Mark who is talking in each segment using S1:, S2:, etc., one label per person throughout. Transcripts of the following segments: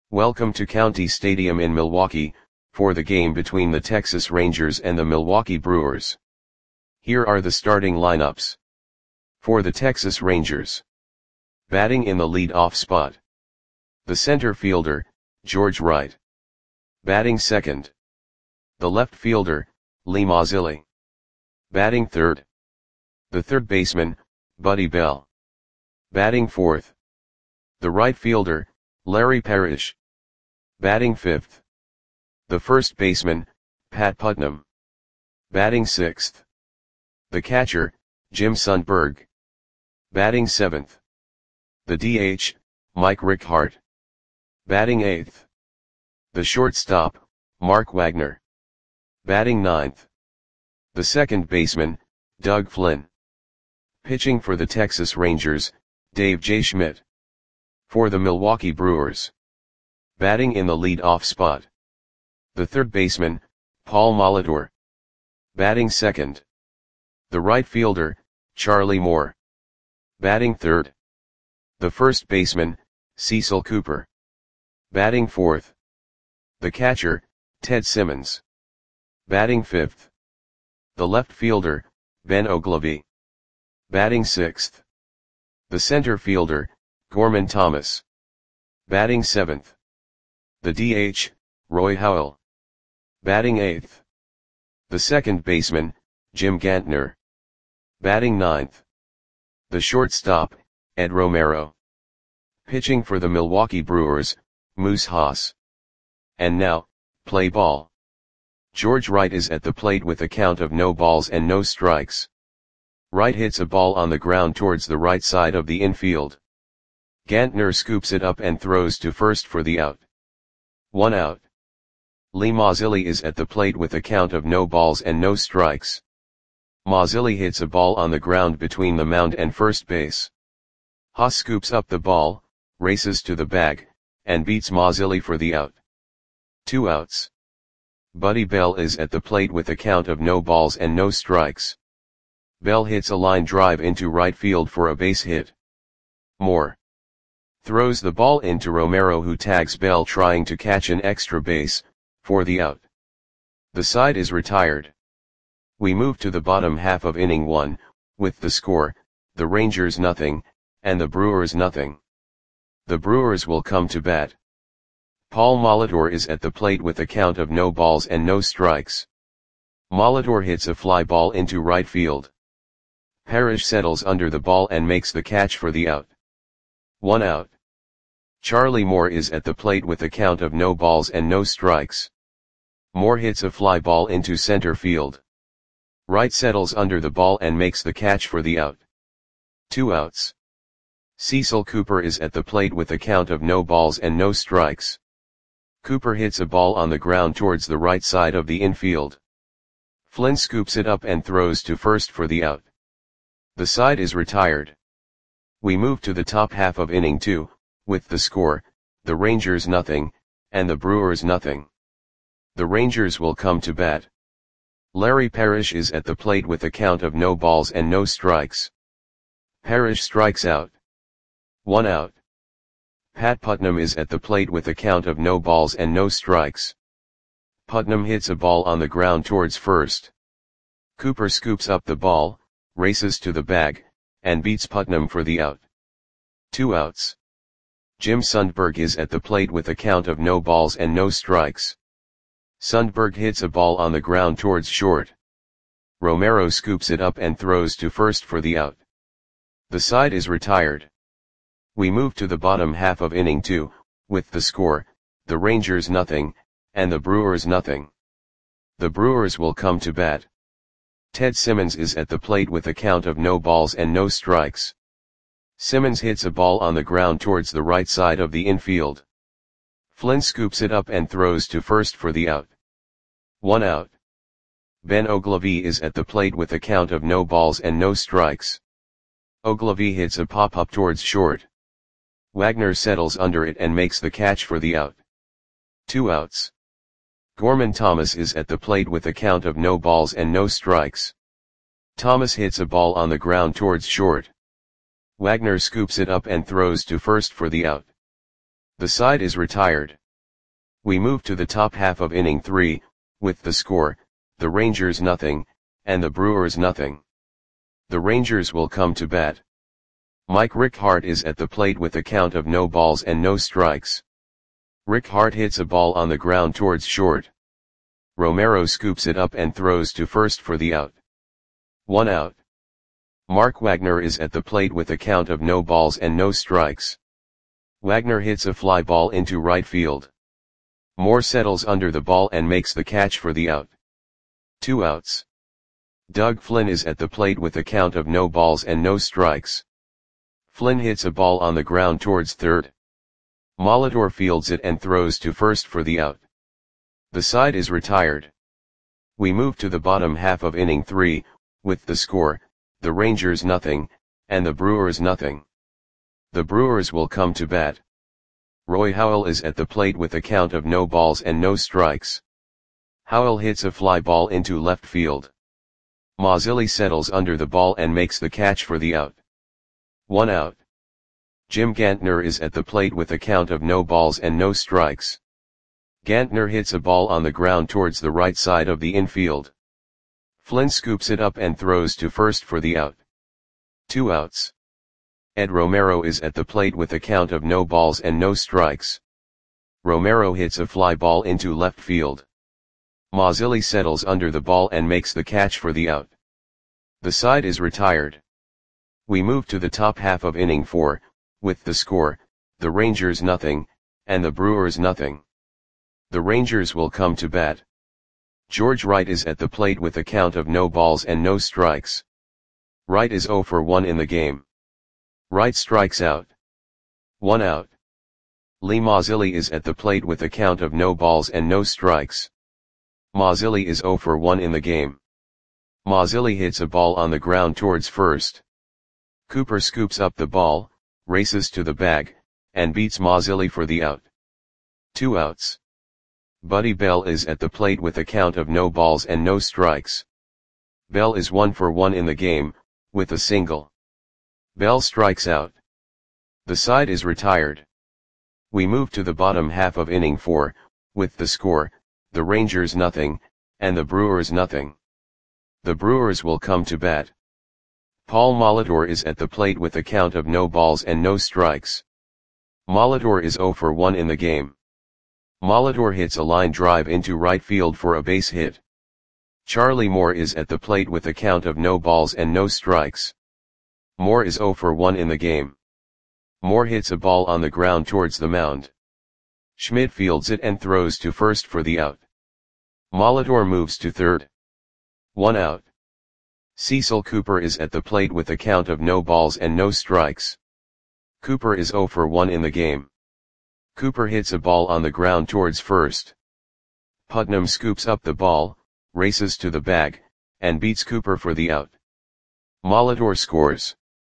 S1: Welcome to County Stadium in Milwaukee, for the game between the Texas Rangers and the Milwaukee Brewers. Here are the starting lineups. For the Texas Rangers. Batting in the lead-off spot. The center fielder, George Wright. Batting second. The left fielder, Lee Mazzilli. Batting third. The third baseman, Buddy Bell. Batting fourth. The right fielder, Larry Parrish. Batting fifth. The first baseman, Pat Putnam. Batting sixth. The catcher, Jim Sundberg. Batting seventh. The DH, Mike Rickhart. Batting eighth. The shortstop, Mark Wagner. Batting ninth. The second baseman, Doug Flynn. Pitching for the Texas Rangers, Dave J. Schmidt. For the Milwaukee Brewers. Batting in the lead-off spot. The third baseman, Paul Molitor. Batting second. The right fielder, Charlie Moore. Batting third. The first baseman, Cecil Cooper. Batting fourth. The catcher, Ted Simmons. Batting fifth. The left fielder, Ben Oglivie. Batting sixth. The center fielder, Gorman Thomas. Batting seventh. The DH, Roy Howell. Batting eighth. The second baseman, Jim Gantner. Batting ninth. The shortstop, Ed Romero. Pitching for the Milwaukee Brewers, Moose Haas. And now, play ball. George Wright is at the plate with a count of no balls and no strikes. Wright hits a ball on the ground towards the right side of the infield. Gantner scoops it up and throws to first for the out. 1 out. Lee Mazzilli is at the plate with a count of no balls and no strikes. Mazzilli hits a ball on the ground between the mound and first base. Haas scoops up the ball, races to the bag, and beats Mazzilli for the out. 2 outs. Buddy Bell is at the plate with a count of no balls and no strikes. Bell hits a line drive into right field for a base hit. Moore throws the ball into Romero, who tags Bell trying to catch an extra base, for the out. The side is retired. We move to the bottom half of inning 1, with the score, the Rangers nothing, and the Brewers nothing. The Brewers will come to bat. Paul Molitor is at the plate with a count of no balls and no strikes. Molitor hits a fly ball into right field. Parrish settles under the ball and makes the catch for the out. 1 out. Charlie Moore is at the plate with a count of no balls and no strikes. Moore hits a fly ball into center field. Wright settles under the ball and makes the catch for the out. 2 outs. Cecil Cooper is at the plate with a count of no balls and no strikes. Cooper hits a ball on the ground towards the right side of the infield. Flynn scoops it up and throws to first for the out. The side is retired. We move to the top half of inning 2, with the score, the Rangers nothing, and the Brewers nothing. The Rangers will come to bat. Larry Parrish is at the plate with a count of no balls and no strikes. Parrish strikes out. 1 out. Pat Putnam is at the plate with a count of no balls and no strikes. Putnam hits a ball on the ground towards first. Cooper scoops up the ball, races to the bag, and beats Putnam for the out. 2 outs. Jim Sundberg is at the plate with a count of no balls and no strikes. Sundberg hits a ball on the ground towards short. Romero scoops it up and throws to first for the out. The side is retired. We move to the bottom half of inning 2, with the score, the Rangers nothing, and the Brewers nothing. The Brewers will come to bat. Ted Simmons is at the plate with a count of no balls and no strikes. Simmons hits a ball on the ground towards the right side of the infield. Flynn scoops it up and throws to first for the out. 1 out. Ben Oglivie is at the plate with a count of no balls and no strikes. Oglivie hits a pop-up towards short. Wagner settles under it and makes the catch for the out. 2 outs. Gorman Thomas is at the plate with a count of no balls and no strikes. Thomas hits a ball on the ground towards short. Wagner scoops it up and throws to first for the out. The side is retired. We move to the top half of inning 3, with the score, the Rangers nothing, and the Brewers nothing. The Rangers will come to bat. Mike Rickhart is at the plate with a count of no balls and no strikes. Rickhart hits a ball on the ground towards short. Romero scoops it up and throws to first for the out. 1 out. Mark Wagner is at the plate with a count of no balls and no strikes. Wagner hits a fly ball into right field. Moore settles under the ball and makes the catch for the out. 2 outs. Doug Flynn is at the plate with a count of no balls and no strikes. Flynn hits a ball on the ground towards third. Molitor fields it and throws to first for the out. The side is retired. We move to the bottom half of inning 3, with the score, the Rangers nothing, and the Brewers nothing. The Brewers will come to bat. Roy Howell is at the plate with a count of no balls and no strikes. Howell hits a fly ball into left field. Mazzilli settles under the ball and makes the catch for the out. 1 out. Jim Gantner is at the plate with a count of no balls and no strikes. Gantner hits a ball on the ground towards the right side of the infield. Flynn scoops it up and throws to first for the out. 2 outs. Ed Romero is at the plate with a count of no balls and no strikes. Romero hits a fly ball into left field. Mazzilli settles under the ball and makes the catch for the out. The side is retired. We move to the top half of inning 4, with the score, the Rangers nothing, and the Brewers nothing. The Rangers will come to bat. George Wright is at the plate with a count of no balls and no strikes. Wright is 0 for 1 in the game. Wright strikes out. 1 out. Lee Mazzilli is at the plate with a count of no balls and no strikes. Mazzilli is 0 for 1 in the game. Mazzilli hits a ball on the ground towards first. Cooper scoops up the ball, races to the bag, and beats Mazzilli for the out. 2 outs. Buddy Bell is at the plate with a count of no balls and no strikes. Bell is 1 for 1 in the game, with a single. Bell strikes out. The side is retired. We move to the bottom half of inning 4, with the score, the Rangers nothing, and the Brewers nothing. The Brewers will come to bat. Paul Molitor is at the plate with a count of no balls and no strikes. Molitor is 0 for 1 in the game. Molitor hits a line drive into right field for a base hit. Charlie Moore is at the plate with a count of no balls and no strikes. Moore is 0 for 1 in the game. Moore hits a ball on the ground towards the mound. Schmidt fields it and throws to first for the out. Molitor moves to third. 1 out. Cecil Cooper is at the plate with a count of no balls and no strikes. Cooper is 0 for 1 in the game. Cooper hits a ball on the ground towards first. Putnam scoops up the ball, races to the bag, and beats Cooper for the out. Molitor scores.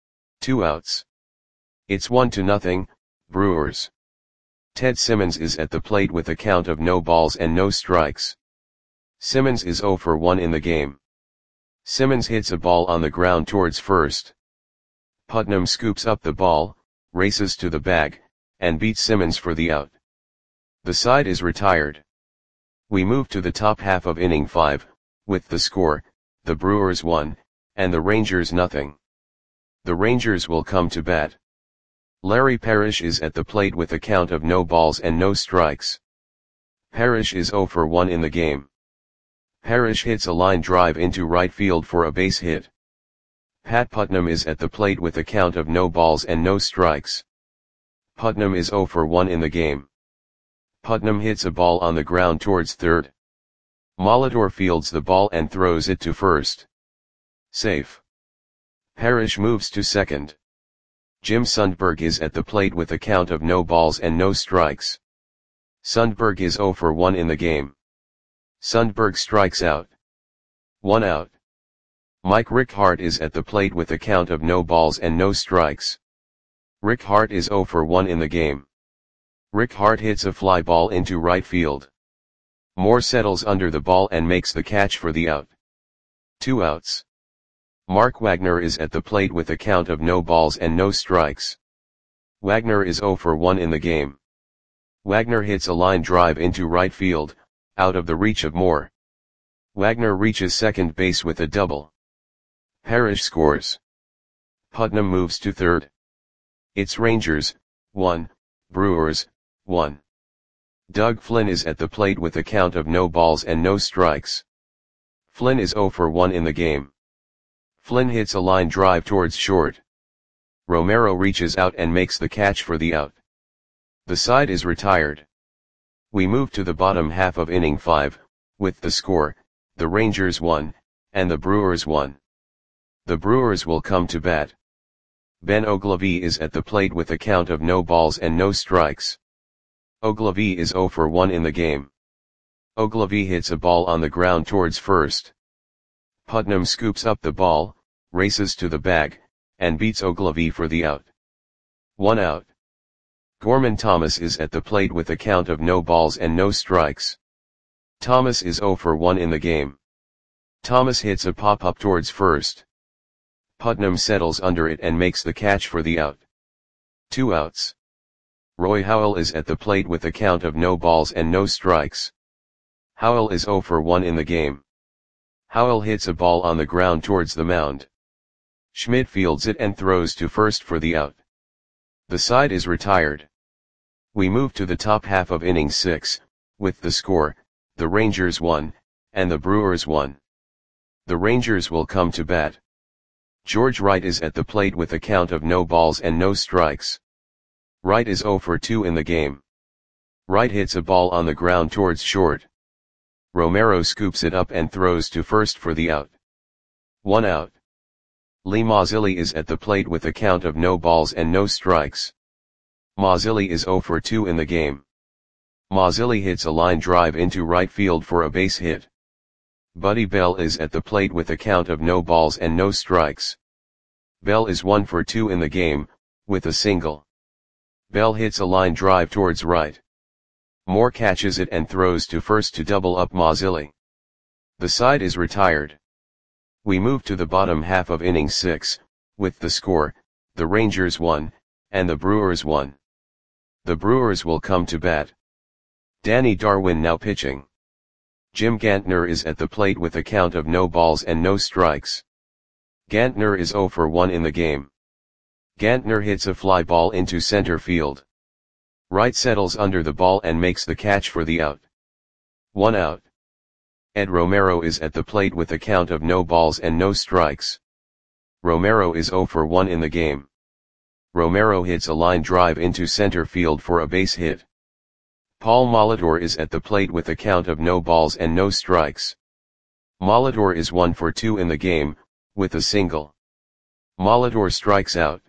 S1: 2 outs. It's 1-0, Brewers. Ted Simmons is at the plate with a count of no balls and no strikes. Simmons is 0 for 1 in the game. Simmons hits a ball on the ground towards first. Putnam scoops up the ball, races to the bag, and beats Simmons for the out. The side is retired. We move to the top half of inning 5, with the score, the Brewers 1, and the Rangers nothing. The Rangers will come to bat. Larry Parrish is at the plate with a count of no balls and no strikes. Parrish is 0 for 1 in the game. Parrish hits a line drive into right field for a base hit. Pat Putnam is at the plate with a count of no balls and no strikes. Putnam is 0 for 1 in the game. Putnam hits a ball on the ground towards third. Molitor fields the ball and throws it to first. Safe. Parrish moves to second. Jim Sundberg is at the plate with a count of no balls and no strikes. Sundberg is 0 for 1 in the game. Sundberg strikes out. 1 out. Mike Rickhart is at the plate with a count of no balls and no strikes. Rickhart is 0 for 1 in the game. Rickhart hits a fly ball into right field. Moore settles under the ball and makes the catch for the out. 2 outs. Mark Wagner is at the plate with a count of no balls and no strikes. Wagner is 0 for 1 in the game. Wagner hits a line drive into right field, out of the reach of Moore. Wagner reaches second base with a double. Parrish scores. Putnam moves to third. It's Rangers, 1, Brewers, 1. Doug Flynn is at the plate with a count of no balls and no strikes. Flynn is 0 for 1 in the game. Flynn hits a line drive towards short. Romero reaches out and makes the catch for the out. The side is retired. We move to the bottom half of inning 5, with the score, the Rangers 1, and the Brewers 1. The Brewers will come to bat. Ben Oglivie is at the plate with a count of no balls and no strikes. Oglivie is 0 for 1 in the game. Oglivie hits a ball on the ground towards first. Putnam scoops up the ball, races to the bag, and beats Oglivie for the out. 1 out. Gorman Thomas is at the plate with a count of no balls and no strikes. Thomas is 0 for 1 in the game. Thomas hits a pop-up towards first. Putnam settles under it and makes the catch for the out. 2 outs. Roy Howell is at the plate with a count of no balls and no strikes. Howell is 0 for 1 in the game. Howell hits a ball on the ground towards the mound. Schmidt fields it and throws to first for the out. The side is retired. We move to the top half of inning 6, with the score, the Rangers 1, and the Brewers 1. The Rangers will come to bat. George Wright is at the plate with a count of no balls and no strikes. Wright is 0 for 2 in the game. Wright hits a ball on the ground towards short. Romero scoops it up and throws to first for the out. 1 out. Lee Mazzilli is at the plate with a count of no balls and no strikes. Mazzilli is 0 for 2 in the game. Mazzilli hits a line drive into right field for a base hit. Buddy Bell is at the plate with a count of no balls and no strikes. Bell is 1 for 2 in the game, with a single. Bell hits a line drive towards right. Moore catches it and throws to first to double up Mazzilli. The side is retired. We move to the bottom half of inning 6, with the score, the Rangers 1, and the Brewers 1. The Brewers will come to bat. Danny Darwin now pitching. Jim Gantner is at the plate with a count of no balls and no strikes. Gantner is 0 for 1 in the game. Gantner hits a fly ball into center field. Wright settles under the ball and makes the catch for the out. 1 out. Ed Romero is at the plate with a count of no balls and no strikes. Romero is 0 for 1 in the game. Romero hits a line drive into center field for a base hit. Paul Molitor is at the plate with a count of no balls and no strikes. Molitor is 1 for 2 in the game, with a single. Molitor strikes out.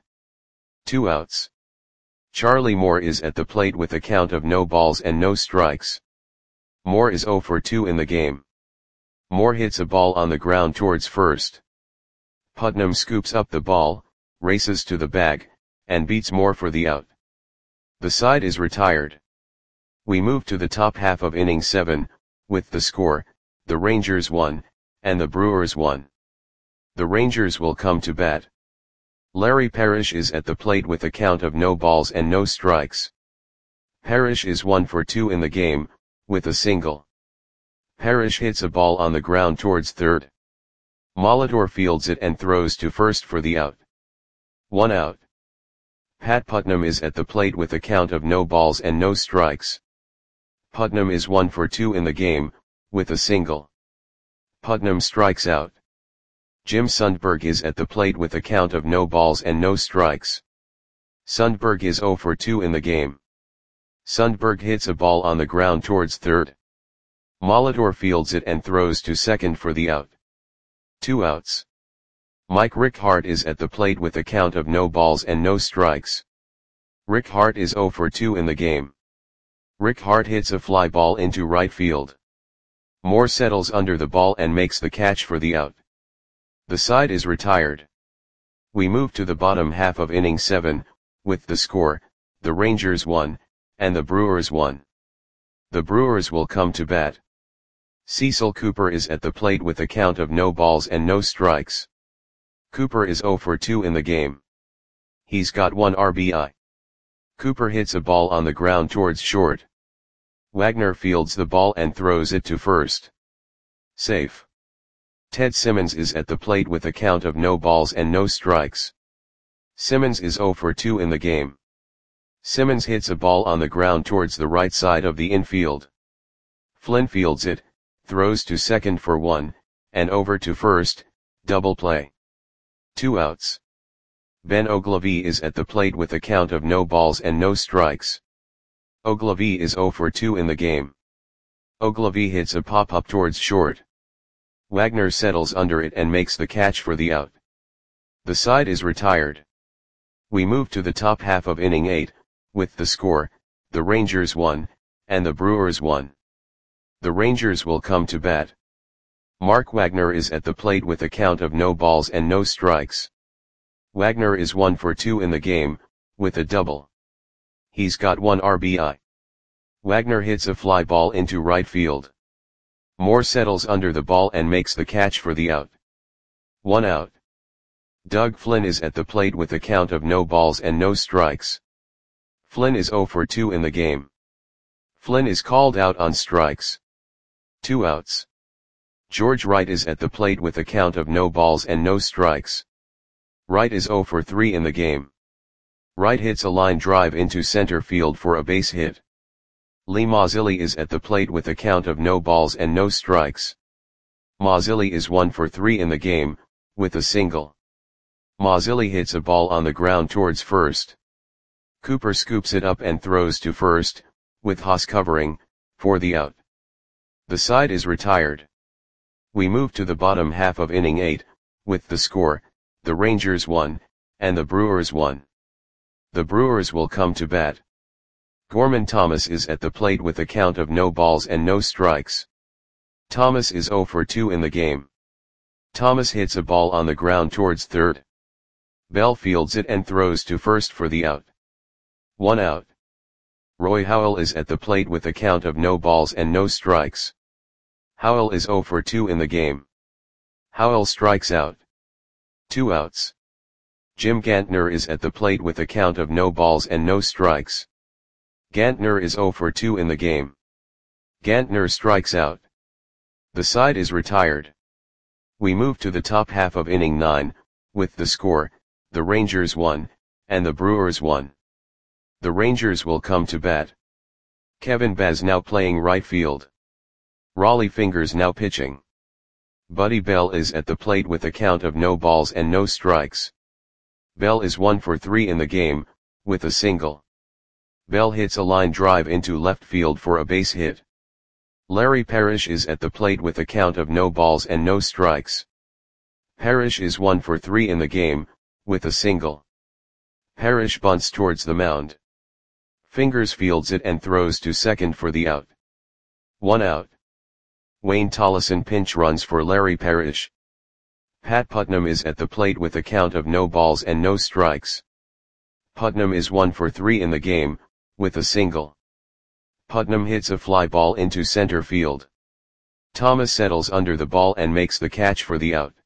S1: 2 outs. Charlie Moore is at the plate with a count of no balls and no strikes. Moore is 0 for 2 in the game. Moore hits a ball on the ground towards first. Putnam scoops up the ball, races to the bag, and beats Moore for the out. The side is retired. We move to the top half of inning 7, with the score, the Rangers 1, and the Brewers 1. The Rangers will come to bat. Larry Parrish is at the plate with a count of no balls and no strikes. Parrish is 1 for 2 in the game, with a single. Parrish hits a ball on the ground towards third. Molitor fields it and throws to first for the out. 1 out. Pat Putnam is at the plate with a count of no balls and no strikes. Putnam is 1 for 2 in the game, with a single. Putnam strikes out. Jim Sundberg is at the plate with a count of no balls and no strikes. Sundberg is 0 for 2 in the game. Sundberg hits a ball on the ground towards third. Molitor fields it and throws to second for the out. 2 outs. Mike Rickhart is at the plate with a count of no balls and no strikes. Rickhart is 0 for 2 in the game. Rickhart hits a fly ball into right field. Moore settles under the ball and makes the catch for the out. The side is retired. We move to the bottom half of inning 7, with the score, the Rangers 1, and the Brewers 1. The Brewers will come to bat. Cecil Cooper is at the plate with a count of no balls and no strikes. Cooper is 0 for 2 in the game. He's got 1 RBI. Cooper hits a ball on the ground towards short. Wagner fields the ball and throws it to first. Safe. Ted Simmons is at the plate with a count of no balls and no strikes. Simmons is 0 for 2 in the game. Simmons hits a ball on the ground towards the right side of the infield. Flynn fields it, throws to second for 1, and over to first, double play. 2 outs. Ben Ogilvie is at the plate with a count of no balls and no strikes. Ogilvie is 0 for 2 in the game. Ogilvie hits a pop-up towards short. Wagner settles under it and makes the catch for the out. The side is retired. We move to the top half of inning 8, with the score, the Rangers 1, and the Brewers 1. The Rangers will come to bat. Mark Wagner is at the plate with a count of no balls and no strikes. Wagner is 1 for 2 in the game, with a double. He's got 1 RBI. Wagner hits a fly ball into right field. Moore settles under the ball and makes the catch for the out. 1 out. Doug Flynn is at the plate with a count of no balls and no strikes. Flynn is 0 for 2 in the game. Flynn is called out on strikes. 2 outs. George Wright is at the plate with a count of no balls and no strikes. Wright is 0 for 3 in the game. Wright hits a line drive into center field for a base hit. Lee Mazzilli is at the plate with a count of no balls and no strikes. Mazzilli is 1 for 3 in the game, with a single. Mazzilli hits a ball on the ground towards first. Cooper scoops it up and throws to first, with Haas covering, for the out. The side is retired. We move to the bottom half of inning 8, with the score, the Rangers 1, and the Brewers 1. The Brewers will come to bat. Gorman Thomas is at the plate with a count of no balls and no strikes. Thomas is 0 for 2 in the game. Thomas hits a ball on the ground towards third. Bell fields it and throws to first for the out. 1 out. Roy Howell is at the plate with a count of no balls and no strikes. Howell is 0 for 2 in the game. Howell strikes out. 2 outs. Jim Gantner is at the plate with a count of no balls and no strikes. Gantner is 0 for 2 in the game. Gantner strikes out. The side is retired. We move to the top half of inning 9, with the score, the Rangers 1, and the Brewers 1. The Rangers will come to bat. Kevin Baz now playing right field. Raleigh Fingers now pitching. Buddy Bell is at the plate with a count of no balls and no strikes. Bell is 1 for 3 in the game, with a single. Bell hits a line drive into left field for a base hit. Larry Parrish is at the plate with a count of no balls and no strikes. Parrish is 1 for 3 in the game, with a single. Parrish bunts towards the mound. Fingers fields it and throws to second for the out. 1 out. Wayne Tollison pinch runs for Larry Parrish. Pat Putnam is at the plate with a count of no balls and no strikes. Putnam is 1 for 3 in the game, with a single. Putnam hits a fly ball into center field. Thomas settles under the ball and makes the catch for the out.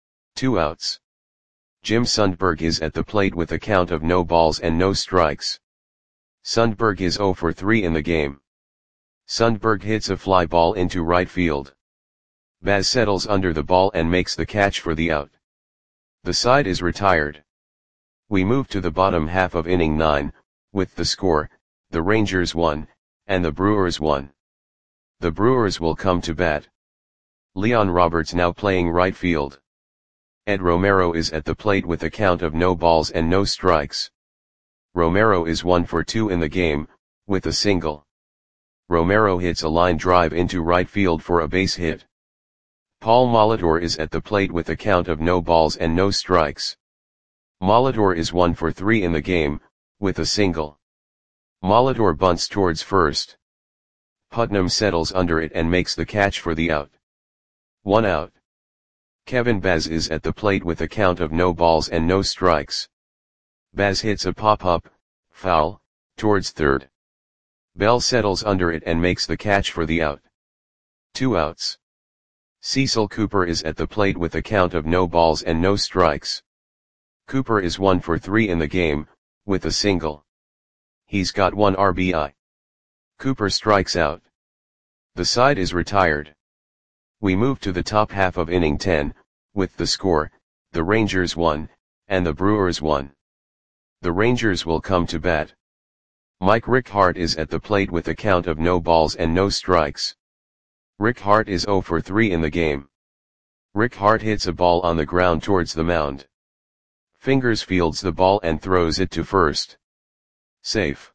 S1: 2 outs. Jim Sundberg is at the plate with a count of no balls and no strikes. Sundberg is 0 for 3 in the game. Sundberg hits a fly ball into right field. Baz settles under the ball and makes the catch for the out. The side is retired. We move to the bottom half of inning 9, with the score, the Rangers 1, and the Brewers 1. The Brewers will come to bat. Leon Roberts now playing right field. Ed Romero is at the plate with a count of no balls and no strikes. Romero is 1 for 2 in the game, with a single. Romero hits a line drive into right field for a base hit. Paul Molitor is at the plate with a count of no balls and no strikes. Molitor is 1 for 3 in the game, with a single. Molitor bunts towards first. Putnam settles under it and makes the catch for the out. 1 out. Kevin Baz is at the plate with a count of no balls and no strikes. Baz hits a pop-up, foul, towards third. Bell settles under it and makes the catch for the out. 2 outs. Cecil Cooper is at the plate with a count of no balls and no strikes. Cooper is 1 for 3 in the game, with a single. He's got 1 RBI. Cooper strikes out. The side is retired. We move to the top half of inning 10, with the score, the Rangers 1, and the Brewers 1. The Rangers will come to bat. Mike Rick Hart is at the plate with a count of no balls and no strikes. Rick Hart is 0 for 3 in the game. Rick Hart hits a ball on the ground towards the mound. Fingers fields the ball and throws it to first. Safe.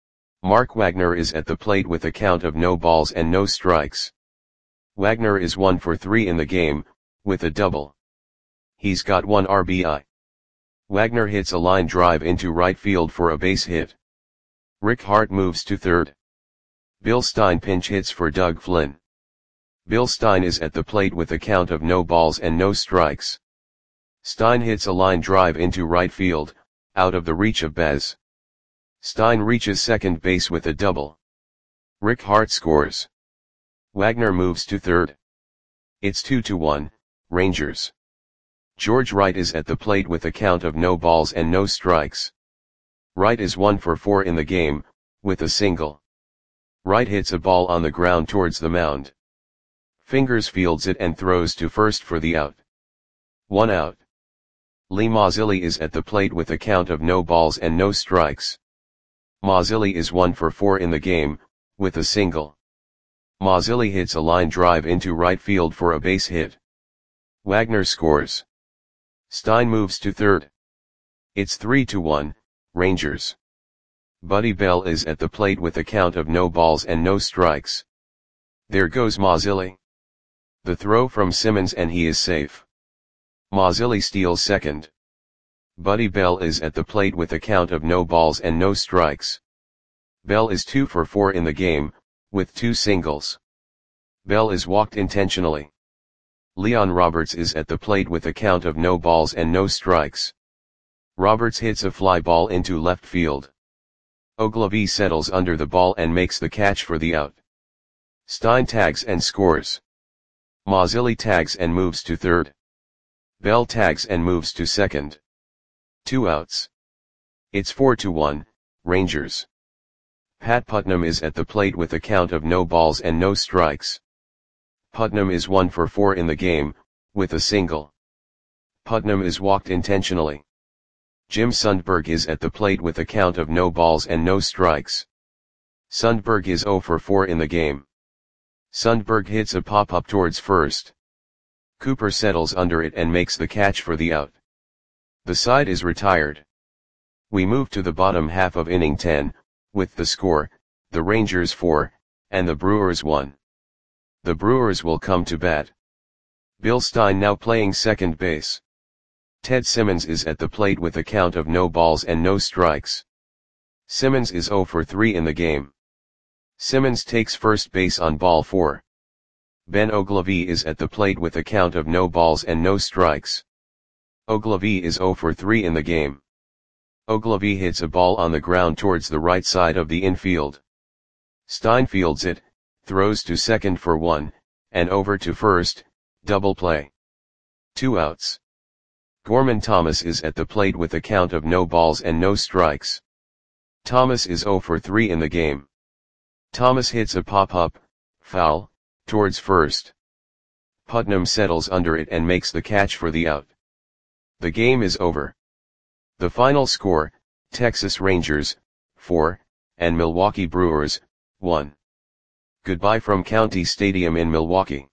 S1: Mark Wagner is at the plate with a count of no balls and no strikes. Wagner is 1 for 3 in the game, with a double. He's got 1 RBI. Wagner hits a line drive into right field for a base hit. Rick Hart moves to third. Bill Stein pinch hits for Doug Flynn. Bill Stein is at the plate with a count of no balls and no strikes. Stein hits a line drive into right field, out of the reach of Bez. Stein reaches second base with a double. Rick Hart scores. Wagner moves to third. It's 2-1, Rangers. George Wright is at the plate with a count of no balls and no strikes. Wright is 1 for 4 in the game, with a single. Wright hits a ball on the ground towards the mound. Fingers fields it and throws to first for the out. 1 out. Lee Mazzilli is at the plate with a count of no balls and no strikes. Mazzilli is 1 for 4 in the game, with a single. Mazzilli hits a line drive into right field for a base hit. Wagner scores. Stein moves to third. It's 3-1, Rangers. Buddy Bell is at the plate with a count of no balls and no strikes. There goes Mazzilli. The throw from Simmons and he is safe. Mazzilli steals second. Buddy Bell is at the plate with a count of no balls and no strikes. Bell is 2 for 4 in the game, with 2 singles. Bell is walked intentionally. Leon Roberts is at the plate with a count of no balls and no strikes. Roberts hits a fly ball into left field. Ogilvie settles under the ball and makes the catch for the out. Stein tags and scores. Mazzilli tags and moves to third. Bell tags and moves to second. 2 outs. It's 4-1, Rangers. Pat Putnam is at the plate with a count of no balls and no strikes. Putnam is 1 for 4 in the game, with a single. Putnam is walked intentionally. Jim Sundberg is at the plate with a count of no balls and no strikes. Sundberg is 0 for 4 in the game. Sundberg hits a pop-up towards first. Cooper settles under it and makes the catch for the out. The side is retired. We move to the bottom half of inning 10, with the score, the Rangers 4, and the Brewers 1. The Brewers will come to bat. Bill Stein now playing second base. Ted Simmons is at the plate with a count of no balls and no strikes. Simmons is 0 for 3 in the game. Simmons takes first base on ball 4. Ben Ogilvie is at the plate with a count of no balls and no strikes. Ogilvie is 0 for 3 in the game. Ogilvie hits a ball on the ground towards the right side of the infield. Stein fields it, throws to second for 1, and over to first, double play. 2 outs. Gorman Thomas is at the plate with a count of no balls and no strikes. Thomas is 0 for 3 in the game. Thomas hits a pop-up, foul, towards first. Putnam settles under it and makes the catch for the out. The game is over. The final score, Texas Rangers, 4, and Milwaukee Brewers, 1. Goodbye from County Stadium in Milwaukee.